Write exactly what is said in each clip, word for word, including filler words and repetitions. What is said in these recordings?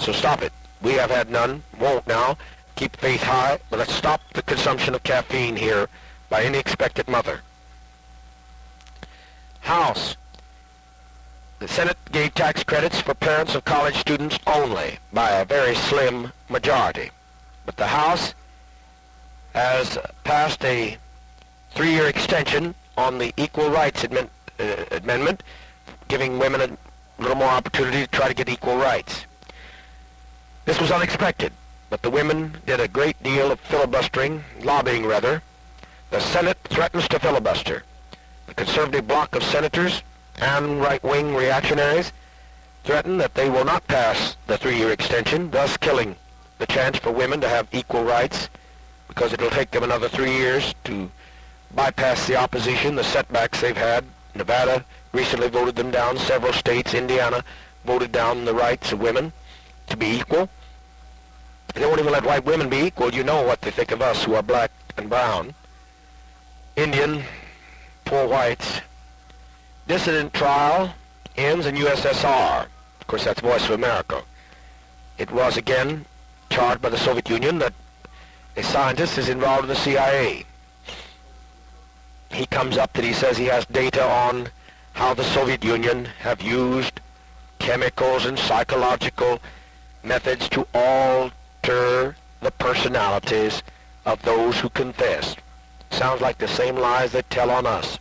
So stop it. We have had none, won't now. Keep faith high, but let's stop the consumption of caffeine here by any expected mother. House. The Senate gave tax credits for parents of college students only by a very slim majority. But the House has passed a three-year extension on the Equal Rights admin, uh, Amendment, giving women a little more opportunity to try to get equal rights. This was unexpected, but the women did a great deal of filibustering, lobbying rather. The Senate threatens to filibuster. The conservative bloc of senators and right-wing reactionaries threaten that they will not pass the three-year extension, thus killing the chance for women to have equal rights, because it will take them another three years to bypass the opposition, the setbacks they've had. Nevada recently voted them down. Several states, Indiana, voted down the rights of women to be equal. They won't even let white women be equal. You know what they think of us who are black and brown. Indian, poor whites. Dissident trial ends in U S S R. Of course, that's Voice of America. It was again charged by the Soviet Union that a scientist is involved in the C I A. He comes up that he says he has data on how the Soviet Union have used chemicals and psychological methods to alter the personalities of those who confess. Sounds like the same lies they tell on us.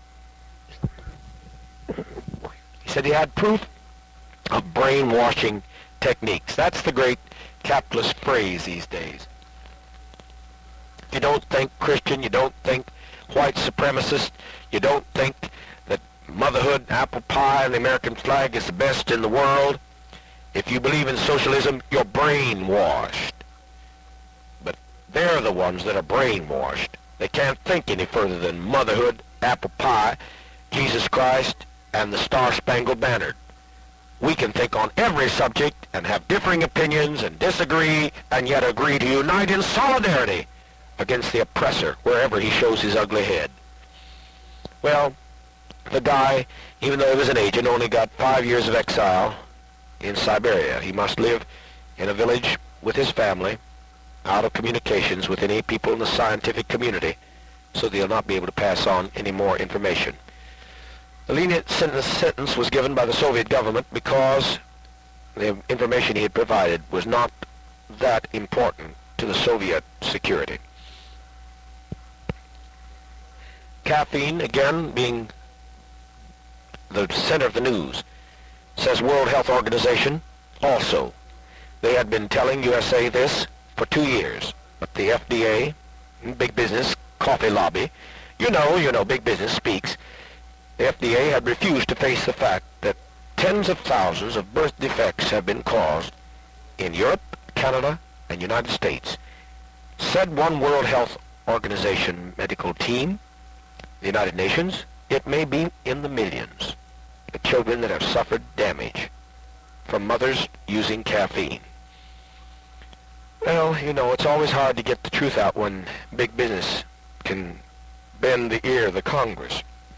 He said he had proof of brainwashing techniques. That's the great capitalist phrase these days. You don't think Christian, you don't think white supremacist, you don't think that motherhood, apple pie, and the American flag is the best in the world. If you believe in socialism, you're brainwashed. But they're the ones that are brainwashed. They can't think any further than motherhood, apple pie, Jesus Christ, and the Star-Spangled Banner. We can think on every subject and have differing opinions and disagree and yet agree to unite in solidarity against the oppressor wherever he shows his ugly head. Well, the guy, even though he was an agent, only got five years of exile in Siberia. He must live in a village with his family, out of communications with any people in the scientific community, so they'll not be able to pass on any more information. The lenient sentence was given by the Soviet government because the information he had provided was not that important to the Soviet security. Caffeine, again, being the center of the news, says World Health Organization also. They had been telling U S A this for two years, but the F D A, big business, coffee lobby, you know, you know, big business speaks. The F D A had refused to face the fact that tens of thousands of birth defects have been caused in Europe, Canada, and United States. Said one World Health Organization medical team, the United Nations, it may be in the millions, the children that have suffered damage from mothers using caffeine. Well, you know, it's always hard to get the truth out when big business can bend the ear of the Congress.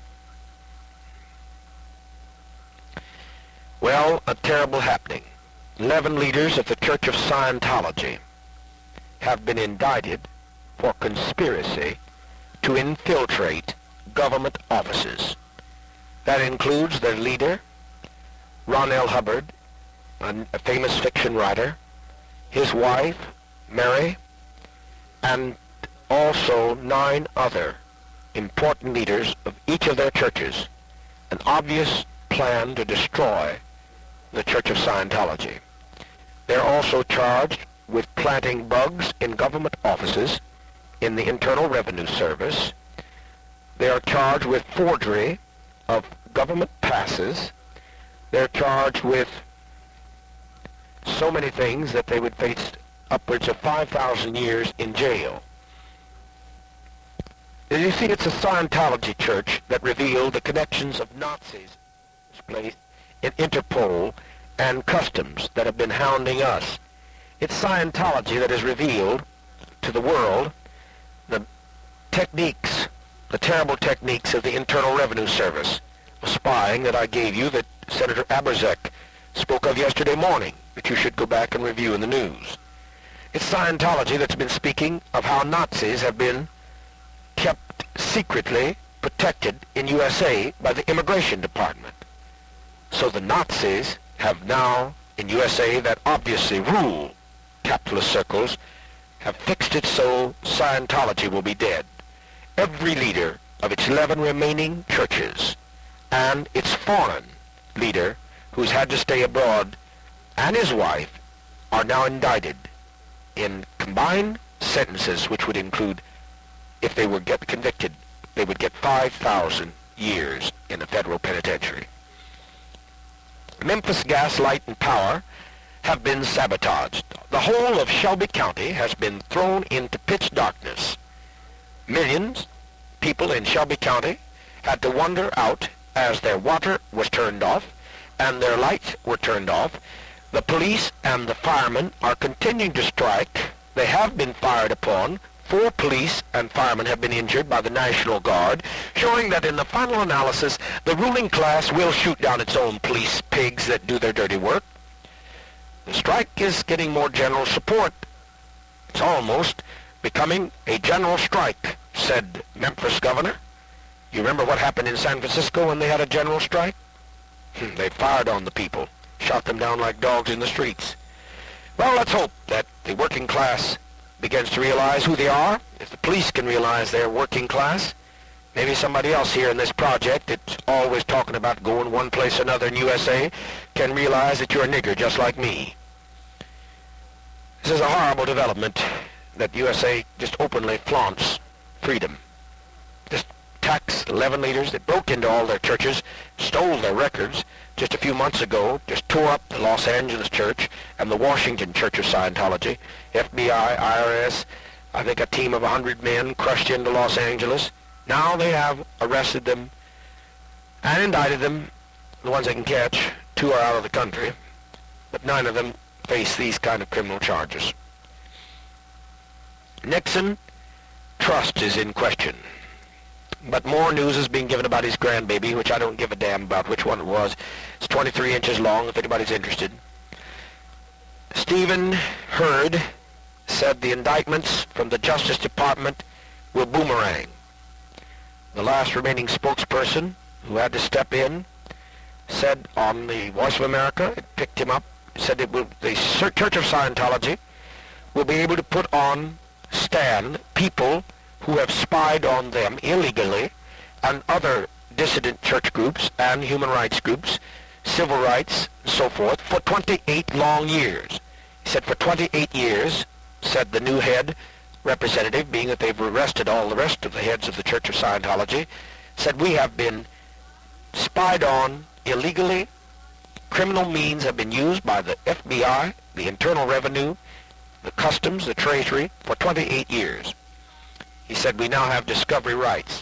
Well, a terrible happening. Eleven leaders of the Church of Scientology have been indicted for conspiracy to infiltrate government offices. That includes their leader, Ron L. Hubbard, a famous fiction writer, his wife, Mary, and also nine other important leaders of each of their churches. An obvious plan to destroy the Church of Scientology. They're also charged with planting bugs in government offices, in the Internal Revenue Service. They are charged with forgery of government passes. They're charged with so many things that they would face upwards of five thousand years in jail. You see, it's a Scientology church that revealed the connections of Nazis placed in Interpol and customs that have been hounding us. It's Scientology that has revealed to the world the techniques, the terrible techniques of the Internal Revenue Service, the spying that I gave you that Senator Aberzek spoke of yesterday morning. that you should go back and review in the news. It's Scientology that's been speaking of how Nazis have been kept secretly protected in U S A by the Immigration Department. So the Nazis have now, in U S A, that obviously rule capitalist circles, have fixed it so Scientology will be dead. Every leader of its eleven remaining churches and its foreign leader who's had to stay abroad and his wife are now indicted in combined sentences, which would include, if they were get convicted, they would get five thousand years in a federal penitentiary. Memphis Gas, Light, and Power have been sabotaged. The whole of Shelby County has been thrown into pitch darkness. Millions of people in Shelby County had to wander out as their water was turned off and their lights were turned off. The police and the firemen are continuing to strike. They have been fired upon. Four police and firemen have been injured by the National Guard, showing that in the final analysis, the ruling class will shoot down its own police pigs that do their dirty work. The strike is getting more general support. It's almost becoming a general strike, said Memphis governor. You remember what happened in San Francisco when they had a general strike? They fired on the people, shot them down like dogs in the streets. Well, let's hope that the working class begins to realize who they are. If the police can realize they're working class, maybe somebody else here in this project that's always talking about going one place or another in U S A can realize that you're a nigger just like me. This is a horrible development that U S A just openly flaunts freedom. Just attacks eleven leaders that broke into all their churches, stole their records just a few months ago, just tore up the Los Angeles Church and the Washington Church of Scientology. F B I, I R S, I think a team of one hundred men crushed into Los Angeles. Now they have arrested them and indicted them, the ones they can catch. Two are out of the country, but nine of them face these kind of criminal charges. Nixon trust is in question. But more news is being given about his grandbaby, which I don't give a damn about which one it was. It's twenty-three inches long, if anybody's interested. Stephen Hurd said the indictments from the Justice Department will boomerang. The last remaining spokesperson who had to step in said on the Voice of America, it picked him up, said it will, the Church of Scientology will be able to put on stand people who have spied on them illegally and other dissident church groups and human rights groups, civil rights, and so forth, for twenty-eight long years. He said for twenty-eight years, said the new head representative, being that they've arrested all the rest of the heads of the Church of Scientology, said we have been spied on illegally. Criminal means have been used by the F B I, the Internal Revenue, the Customs, the Treasury, for twenty-eight years. He said we now have discovery rights.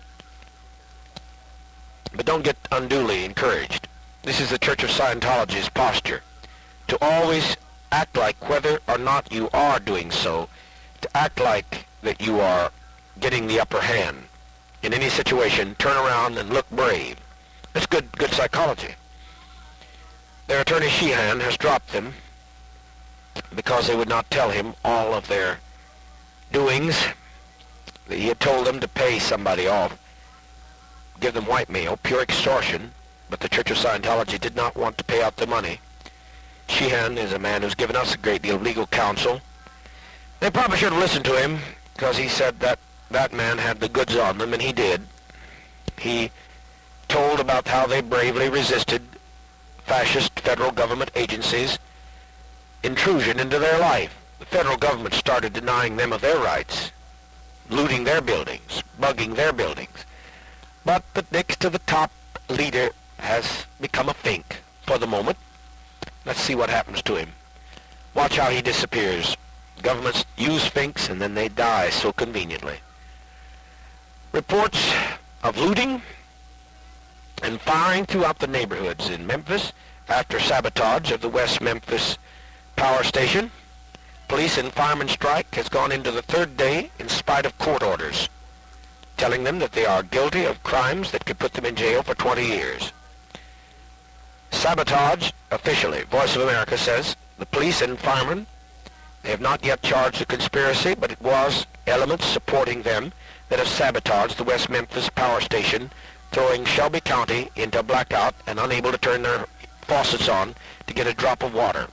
But don't get unduly encouraged. This is the Church of Scientology's posture, to always act like whether or not you are doing so, to act like that you are getting the upper hand. In any situation, turn around and look brave. That's good, good psychology. Their attorney Sheehan has dropped them because they would not tell him all of their doings. He had told them to pay somebody off, give them whitemail, pure extortion, but the Church of Scientology did not want to pay out the money. Sheehan is a man who's given us a great deal of legal counsel. They probably should have listened to him, because he said that that man had the goods on them, and he did. He told about how they bravely resisted fascist federal government agencies' intrusion into their life. The federal government started denying them of their rights, looting their buildings, bugging their buildings. But the next to the top leader has become a fink for the moment. Let's see what happens to him. Watch how he disappears. Governments use finks and then they die so conveniently. Reports of looting and firing throughout the neighborhoods in Memphis after sabotage of the West Memphis power station. Police and firemen strike has gone into the third day in spite of court orders, telling them that they are guilty of crimes that could put them in jail for twenty years. Sabotage, officially, Voice of America says, The police and firemen, they have not yet charged a conspiracy, but it was elements supporting them that have sabotaged the West Memphis power station, throwing Shelby County into a blackout and unable to turn their faucets on to get a drop of water.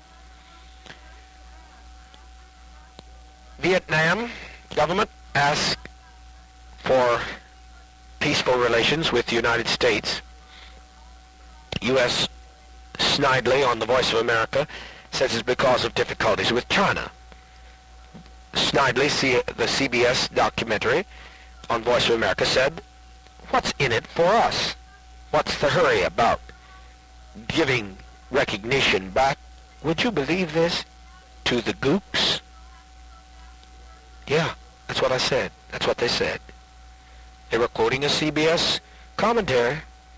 Vietnam government asked for peaceful relations with the United States. U S Snidely on the Voice of America says it's because of difficulties with China. Snidely, C- the C B S documentary on Voice of America, said, "What's in it for us? What's the hurry about giving recognition back?" Would you believe this? To the gooks? Yeah, that's what I said. That's what they said. They were quoting a C B S commentary.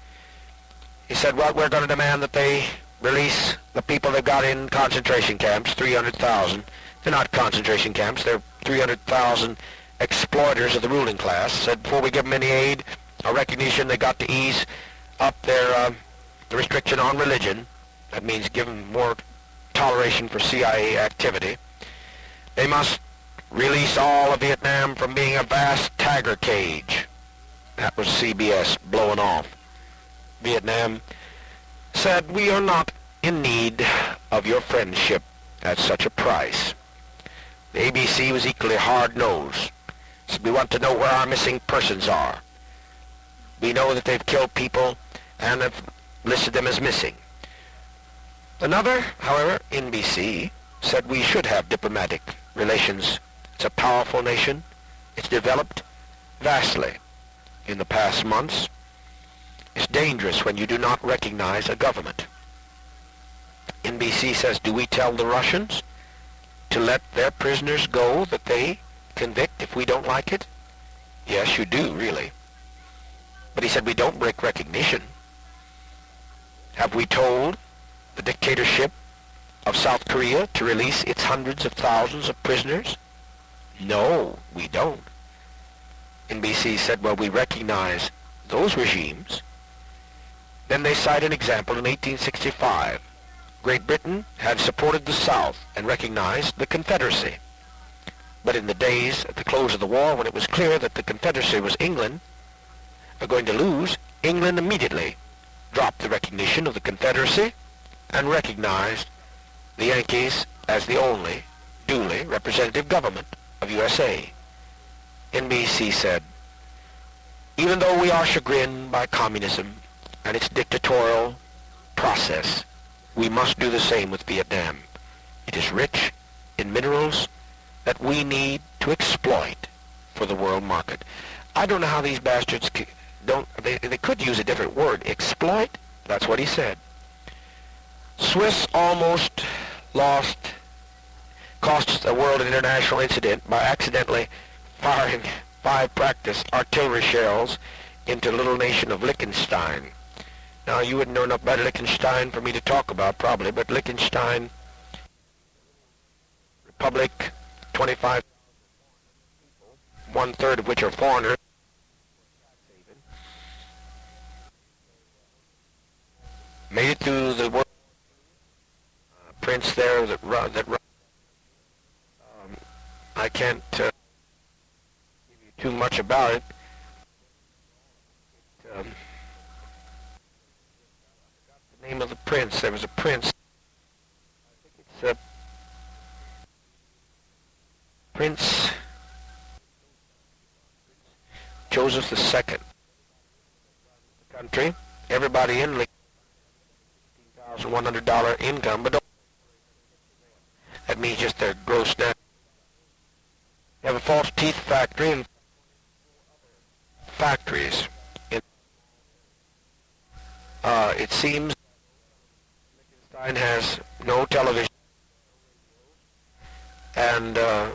He said, well, we're going to demand that they release the people they've got in concentration camps, three hundred thousand. They're not concentration camps. They're three hundred thousand exploiters of the ruling class. Said before we give them any aid or recognition, they got to ease up their uh, the restriction on religion. That means give them more toleration for C I A activity. They must release all of Vietnam from being a vast tiger cage. That was C B S blowing off. Vietnam said, we are not in need of your friendship at such a price. The A B C was equally hard-nosed. So we want to know where our missing persons are. We know that they've killed people and have listed them as missing. Another, however, N B C, said we should have diplomatic relations. It's a powerful nation. It's developed vastly in the past months. It's dangerous when you do not recognize a government. N B C says, do we tell the Russians to let their prisoners go that they convict if we don't like it? Yes, you do, really. But he said, we don't break recognition. Have we told the dictatorship of South Korea to release its hundreds of thousands of prisoners? No, we don't. N B C said, well, we recognize those regimes. Then they cite an example in eighteen sixty-five. Great Britain had supported the South and recognized the Confederacy. But in the days at the close of the war, when it was clear that the Confederacy was England are going to lose, England immediately dropped the recognition of the Confederacy and recognized the Yankees as the only duly representative government of U S A. N B C said, even though we are chagrined by communism and its dictatorial process, we must do the same with Vietnam. It is rich in minerals that we need to exploit for the world market. I don't know how these bastards c- don't, they, they could use a different word, exploit. That's what he said. Swiss almost lost, cost the world an international incident by accidentally firing five practice artillery shells into the little nation of Liechtenstein. Now, you wouldn't know enough about Liechtenstein for me to talk about, probably, but Liechtenstein, Republic, twenty-five people, one-third of which are foreigners. Made it through the world. Uh, prince there that run, that run. Um, I can't uh, give you too much about it. Um, the name of the prince. There was a prince. I think it's uh, Prince Joseph the Second. The country. Everybody in fifteen thousand one hundred dollars income, but don't, that means just their gross net. They have a false teeth factory and factories. In, uh, it seems Liechtenstein has no television and uh,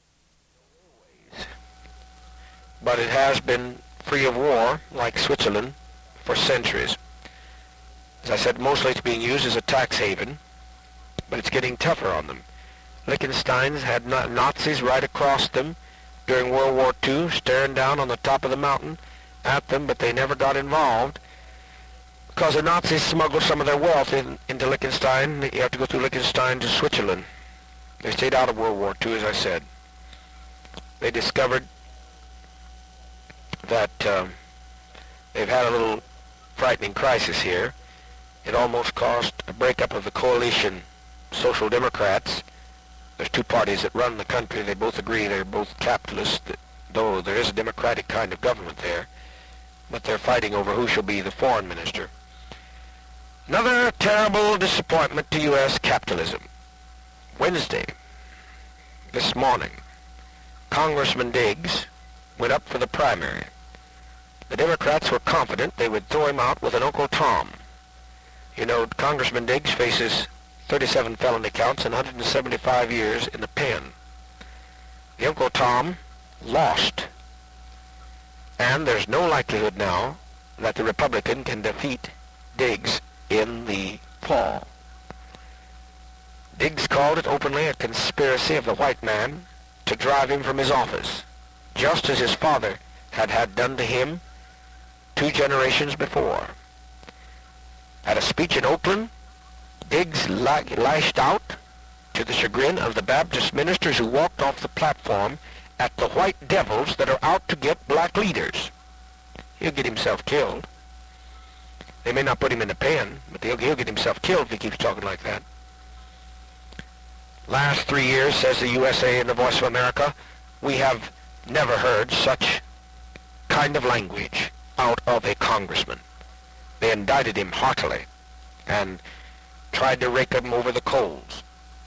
but it has been free of war, like Switzerland, for centuries. As I said, mostly it's being used as a tax haven, but it's getting tougher on them. Liechtenstein's had Nazis right across them during World War Two, staring down on the top of the mountain at them, but they never got involved. because the Nazis smuggled some of their wealth in, into Liechtenstein. You have to go through Liechtenstein to Switzerland. They stayed out of World War Two, as I said. They discovered that um, they've had a little frightening crisis here. It almost caused a breakup of the coalition Social Democrats. There's two parties that run the country. They both agree they're both capitalist, though there is a democratic kind of government there. But they're fighting over who shall be the foreign minister. Another terrible disappointment to U S capitalism. Wednesday, this morning, Congressman Diggs went up for the primary. The Democrats were confident they would throw him out with an Uncle Tom. You know, Congressman Diggs faces thirty-seven felony counts and one hundred seventy-five years in the pen. The Uncle Tom lost. And there's no likelihood now that the Republican can defeat Diggs in the fall. Diggs called it openly a conspiracy of the white man to drive him from his office, just as his father had had done to him two generations before. At a speech in Oakland, Diggs lashed out to the chagrin of the Baptist ministers who walked off the platform at the white devils that are out to get black leaders. He'll get himself killed. They may not put him in the pen, but he'll, he'll get himself killed if he keeps talking like that. Last three years, says the U S A and the Voice of America, we have never heard such kind of language out of a congressman. They indicted him heartily and tried to rake him over the coals.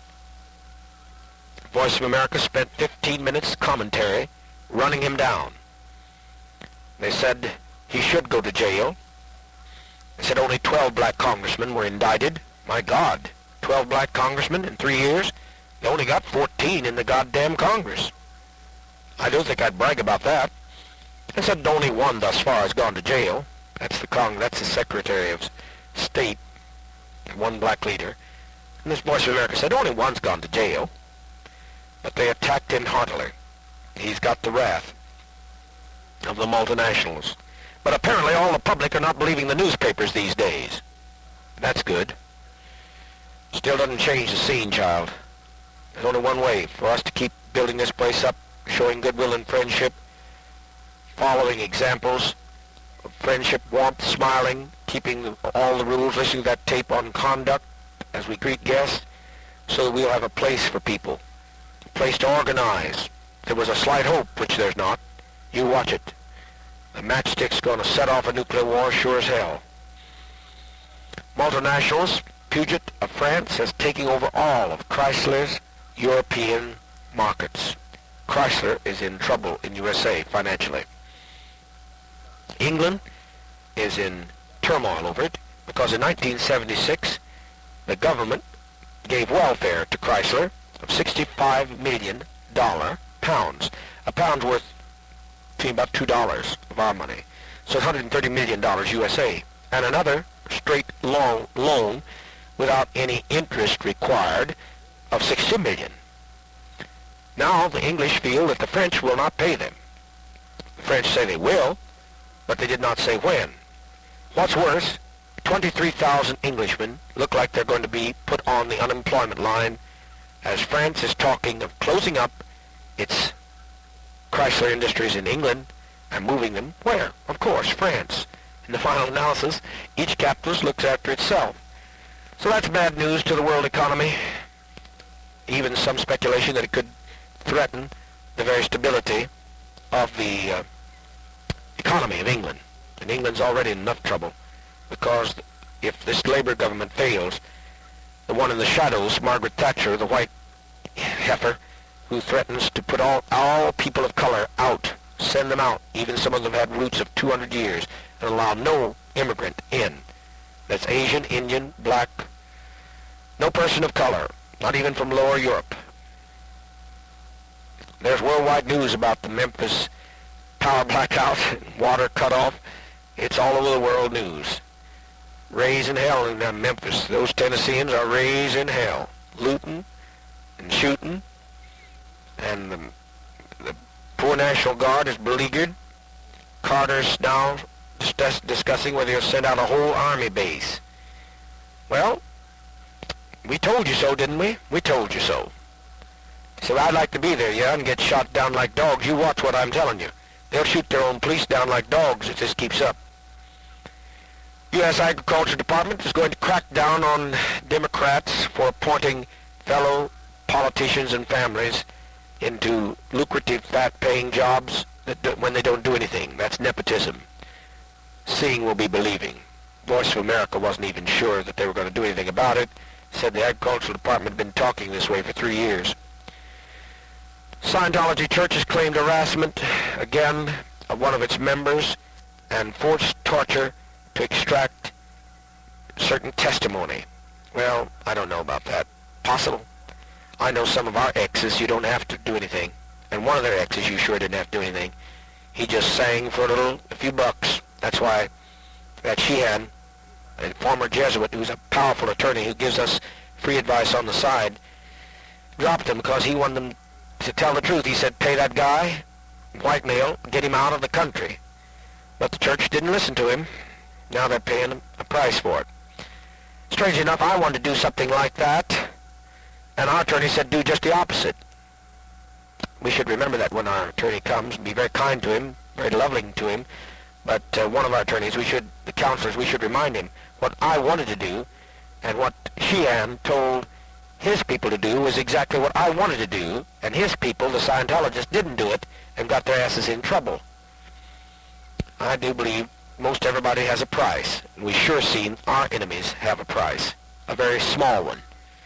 Voice of America spent fifteen minutes commentary running him down. They said he should go to jail. They said only twelve black congressmen were indicted. My God, twelve black congressmen in three years? They only got fourteen in the goddamn Congress. I don't think I'd brag about that. They said only one thus far has gone to jail. That's the Cong- that's the Secretary of State, one black leader. And this Voice of America said only one's gone to jail. But they attacked him heartily. He's got the wrath of the multinationals. But apparently all the public are not believing the newspapers these days. That's good. Still doesn't change the scene, child. There's only one way for us to keep building this place up, showing goodwill and friendship, following examples of friendship, warmth, smiling, keeping the, all the rules, listening to that tape on conduct as we greet guests, so that we'll have a place for people, a place to organize. If there was a slight hope, which there's not, you watch it. The matchstick's going to set off a nuclear war sure as hell. Multinationals, Puget of France has taken over all of Chrysler's European markets. Chrysler is in trouble in U S A financially. England is in turmoil over it because in nineteen seventy-six the government gave welfare to Chrysler of sixty-five million dollar pounds. A pound's worth between about two dollars of our money. So it's one hundred thirty million dollars U S A. And another straight long loan without any interest required of sixty million dollars. Now the English feel that the French will not pay them. The French say they will, but they did not say when. What's worse, twenty-three thousand Englishmen look like they're going to be put on the unemployment line as France is talking of closing up its Chrysler industries in England and moving them where? Of course, France. In the final analysis, each capitalist looks after itself. So that's bad news to the world economy. Even some speculation that it could threaten the very stability of the uh, economy of England. And England's already in enough trouble because if this Labour government fails, the one in the shadows, Margaret Thatcher, the white heifer, who threatens to put all, all people of color out, send them out, even some of them had roots of two hundred years, and allow no immigrant in. That's Asian, Indian, black, no person of color, not even from lower Europe. There's worldwide news about the Memphis power blackout, water cut off. It's all over the world news. Raising hell in uh, Memphis. Those Tennesseans are raising hell, looting and shooting, and the, the poor National Guard is beleaguered. Carter's now dis- discussing whether you'll send out a whole army base. Well, we told you so, didn't we? We told you so. So I'd like to be there, yeah, and get shot down like dogs. You watch what I'm telling you. They'll shoot their own police down like dogs if this keeps up. U S Agriculture Department is going to crack down on Democrats for appointing fellow politicians and families into lucrative, fat-paying jobs that do, when they don't do anything. That's nepotism. Seeing will be believing. Voice of America wasn't even sure that they were going to do anything about it. Said the Agricultural Department had been talking this way for three years. Scientology Church has claimed harassment, again, of one of its members and forced torture to extract certain testimony. Well, I don't know about that. Possible. I know some of our exes, you don't have to do anything. And one of their exes, you sure didn't have to do anything. He just sang for a little, a few bucks. That's why that Sheehan, a former Jesuit who's a powerful attorney who gives us free advice on the side, dropped him because he wanted them to tell the truth. He said, pay that guy, whitemail, get him out of the country. But the church didn't listen to him. Now they're paying a price for it. Strange enough, I wanted to do something like that, and our attorney said do just the opposite. We should remember that when our attorney comes, be very kind to him, very loving to him, but uh, one of our attorneys, we should, the counselors, we should remind him what I wanted to do, and what Sheehan told his people to do was exactly what I wanted to do, and his people, the Scientologists, didn't do it and got their asses in trouble. I do believe most everybody has a price, and we've sure seen our enemies have a price, a very small one.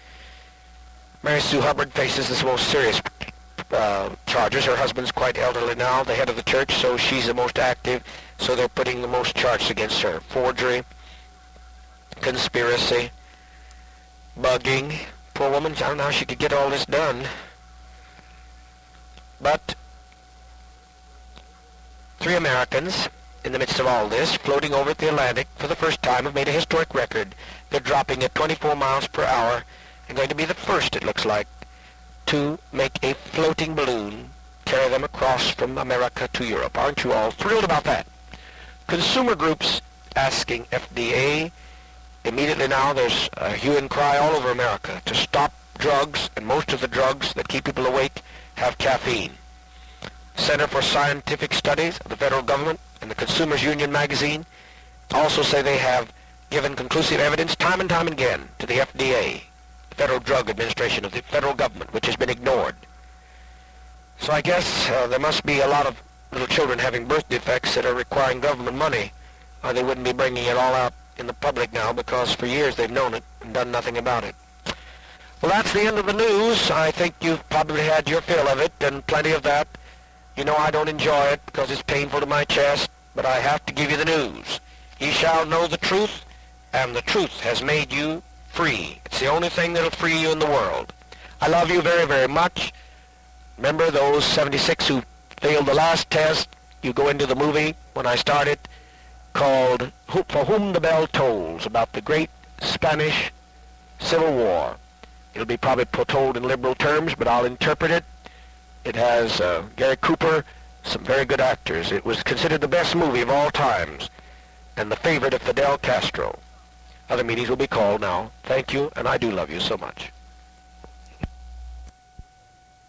Mary Sue Hubbard faces the most serious uh, charges. Her husband's quite elderly now, the head of the church, so she's the most active, so they're putting the most charges against her. Forgery, conspiracy, bugging. Poor woman, I don't know how she could get all this done. But three Americans, in the midst of all this, floating over the Atlantic for the first time, have made a historic record. They're dropping at twenty-four miles per hour and going to be the first, it looks like, to make a floating balloon carry them across from America to Europe. Aren't you all thrilled about that? Consumer groups asking F D A, immediately now there's a hue and cry all over America to stop drugs, and most of the drugs that keep people awake have caffeine. Center for Scientific Studies of the federal government and the Consumers Union magazine also say they have given conclusive evidence time and time again to the F D A, the Federal Drug Administration of the federal government, which has been ignored. So I guess uh, there must be a lot of little children having birth defects that are requiring government money, or they wouldn't be bringing it all out in the public now, because for years they've known it and done nothing about it. Well, that's the end of the news. I think you've probably had your fill of it, and plenty of that. You know I don't enjoy it because it's painful to my chest, but I have to give you the news. Ye shall know the truth, and the truth has made you free. It's the only thing that'll free you in the world. I love you very, very much. Remember those seventy-six who failed the last test? You go into the movie when I started called For Whom the Bell Tolls, about the great Spanish Civil War. It'll be probably told in liberal terms, but I'll interpret it. It has uh, Gary Cooper, some very good actors. It was considered the best movie of all times, and the favorite of Fidel Castro. Other meetings will be called now. Thank you, and I do love you so much.